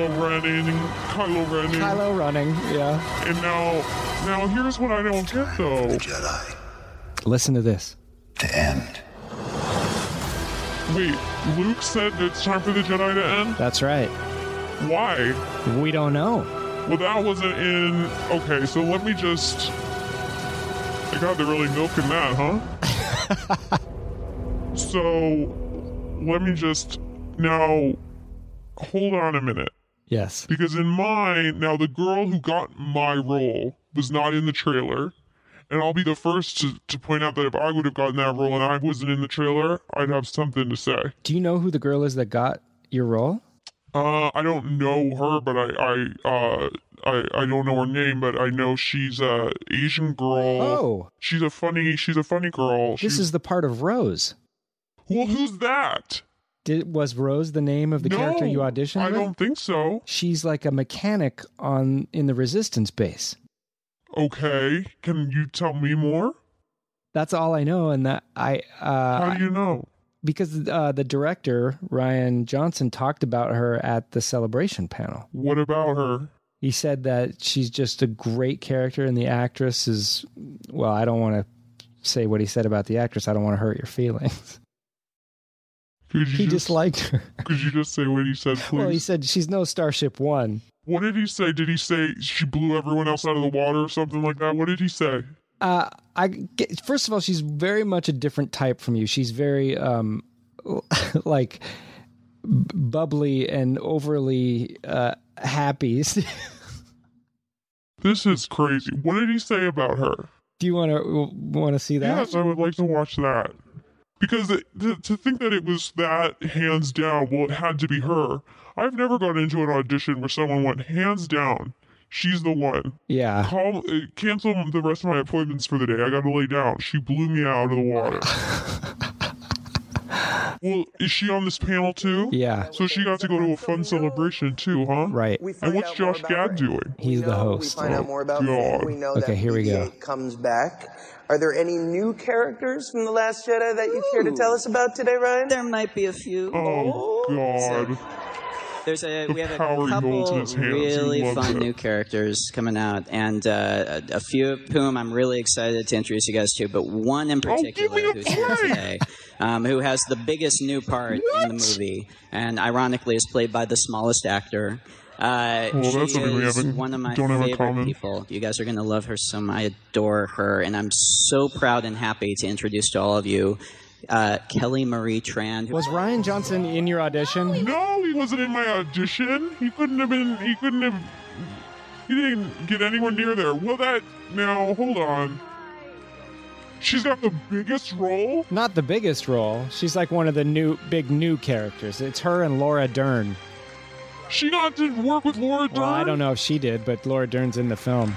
Kylo running, yeah. And now here's what I don't get, though. The Jedi. Listen to this. To end. Wait, Luke said it's time for the Jedi to end? That's right. Why? We don't know. Well, that wasn't in... Okay, so let me just... God, they're really milking that, huh? So, let me just... Now, hold on a minute. Yes. Because in mine... Now, the girl who got my role was not in the trailer. And I'll be the first to point out that if I would have gotten that role and I wasn't in the trailer, I'd have something to say. Do you know who the girl is that got your role? I don't know her, but I don't know her name, but I know she's a Asian girl. Oh. She's a funny girl. This is the part of Rose. Well, who's that? Was Rose the name of the character you auditioned with? I don't think so. She's like a mechanic in the Resistance base. Okay. Can you tell me more? That's all I know, and that How do you know? Because the director, Rian Johnson, talked about her at the Celebration panel. What about her? He said that she's just a great character, and the actress is... Well, I don't want to say what he said about the actress. I don't want to hurt your feelings. He disliked her. Could you just say what he said, please? Well, he said she's no Starship One. What did he say? Did he say she blew everyone else out of the water or something like that? What did he say? First of all, she's very much a different type from you. She's very like bubbly and overly happy. This is crazy. What did he say about her? Do you want to see that? Yes, I would like to watch that. Because to think that it was that hands down, well, it had to be her. I've never gone into an audition where someone went hands down. She's the one. Yeah. Cancel the rest of my appointments for the day. I got to lay down. She blew me out of the water. Well, is she on this panel too? Yeah. So she got to go to a fun celebration too, huh? Right. And what's Josh Gad doing? He's the host. We find out more about God. Finn. We know Okay, that here we go. BB-8 comes back. Are there any new characters from The Last Jedi that you care to tell us about today, Ryan? There might be a few. Oh, God. We have a power he holds in couple his hands. really He loves fun it. new characters coming out, and a few of whom I'm really excited to introduce you guys to, but one in particular who's here today, who has the biggest new part in the movie, and ironically is played by the smallest actor. Well, she that's something we is haven't- one of my don't have in favorite common. people. You guys are going to love her so much. I adore her, and I'm so proud and happy to introduce to all of you Kelly Marie Tran. Was Ryan Johnson in your audition? No, he wasn't in my audition. He couldn't have been. He didn't get anywhere near there. Well, now, hold on. She's got the biggest role? Not the biggest role. She's like one of the big new characters. It's her and Laura Dern. She got to work with Laura Dern? Well, I don't know if she did, but Laura Dern's in the film.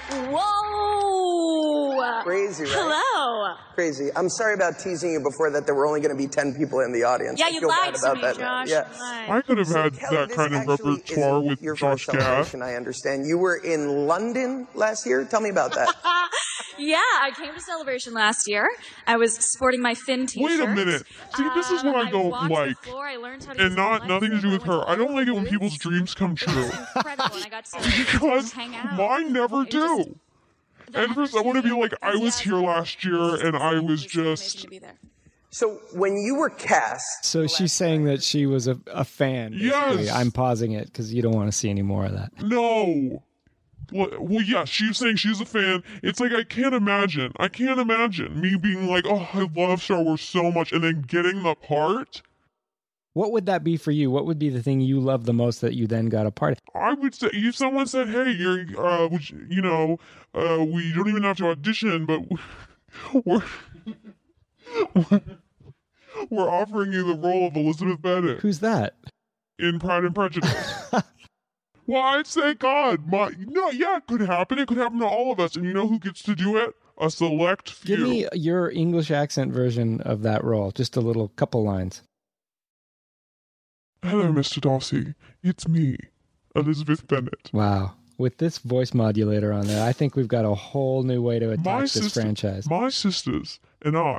Whoa! Crazy, right? Hello. Crazy. I'm sorry about teasing you before that there were only going to be 10 people in the audience. Yeah, I you feel lied bad to about me, that. Josh. Yeah. You lied. I could have had Kelly, that this kind of actually repertoire isn't with your Josh first Gad. celebration, I understand. You were in London last year? Tell me about that. Yeah, I came to Celebration last year. I was sporting my Finn t-shirt. Wait a minute. See, this is what I don't walked like. the floor, I learned how to And use my nothing to do with her. I don't like it when people's dreams come true. incredible, and I got to Because hang out. mine never do. And first, I want to be like, I was here last year, and I was just. So when you were cast, So she's saying that she was a fan. basically. Yes. I'm pausing it because you don't want to see any more of that. No. Well, yeah, she's saying she's a fan. It's like, I can't imagine me being like, oh, I love Star Wars so much, and then getting the part. What would that be for you? What would be the thing you love the most that you then got a part of? I would say, if someone said, hey, you're, we don't even have to audition, but we're offering you the role of Elizabeth Bennet. Who's that? In Pride and Prejudice. Well, I'd say, God, it could happen. It could happen to all of us. And you know who gets to do it? A select few. Give me your English accent version of that role. Just a couple lines. Hello, Mr. Darcy. It's me, Elizabeth Bennet. Wow. With this voice modulator on there, I think we've got a whole new way to attack this franchise. My sisters and I,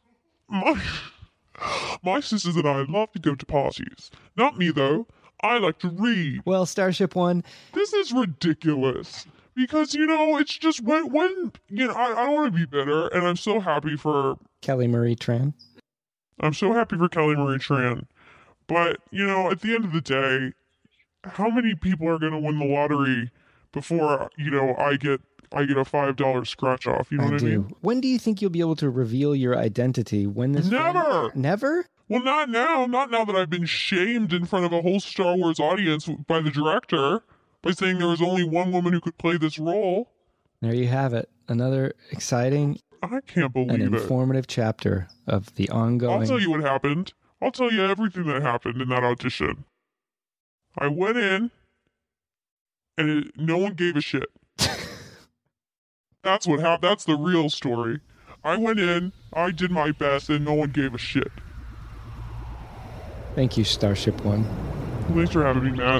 my sisters and I love to go to parties. Not me, though. I like to read. Well, Starship One. This is ridiculous. Because, it's just when I don't want to be bitter, and I'm so happy for Kelly Marie Tran. I'm so happy for Kelly Marie Tran. But, at the end of the day, how many people are going to win the lottery before, I get a $5 scratch off? You know what I mean? When do you think you'll be able to reveal your identity? When this Never! Never? Well, not now. Not now that I've been shamed in front of a whole Star Wars audience by the director by saying there was only one woman who could play this role. There you have it. Another exciting I can't believe and it. informative chapter of the ongoing... I'll tell you what happened. I'll tell you everything that happened in that audition. I went in, and no one gave a shit. That's what happened. That's the real story. I went in, I did my best, and no one gave a shit. Thank you, Starship One. Thanks for having me, Matt.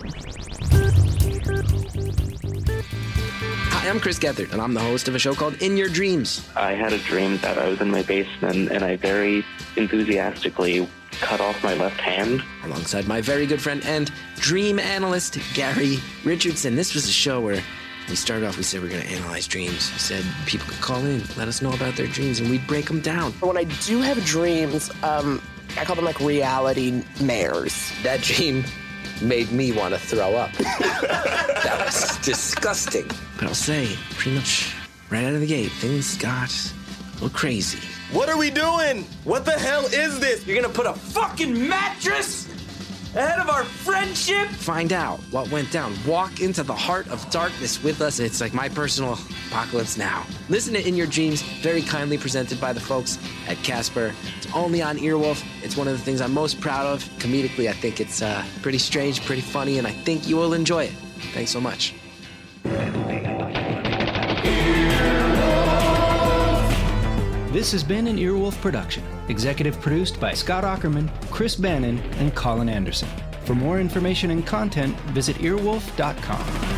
Hi, I'm Chris Gethard, and I'm the host of a show called In Your Dreams. I had a dream that I was in my basement, and I very enthusiastically cut off my left hand. Alongside my very good friend and dream analyst, Gary Richardson. This was a show where we started off, we said we're going to analyze dreams. We said people could call in, let us know about their dreams, and we'd break them down. When I do have dreams, I call them like reality mares. That dream made me want to throw up. That was disgusting. But I'll say, pretty much right out of the gate, things got a little crazy. What are we doing? What the hell is this? You're gonna put a fucking mattress ahead of our friendship? Find out what went down. Walk into the heart of darkness with us. It's like my personal Apocalypse Now. Listen to In Your Dreams, very kindly presented by the folks at Casper. It's only on Earwolf. It's one of the things I'm most proud of. Comedically, I think it's pretty strange, pretty funny, and I think you will enjoy it. Thanks so much. This has been an Earwolf production, executive produced by Scott Aukerman, Chris Bannon, and Colin Anderson. For more information and content, visit earwolf.com.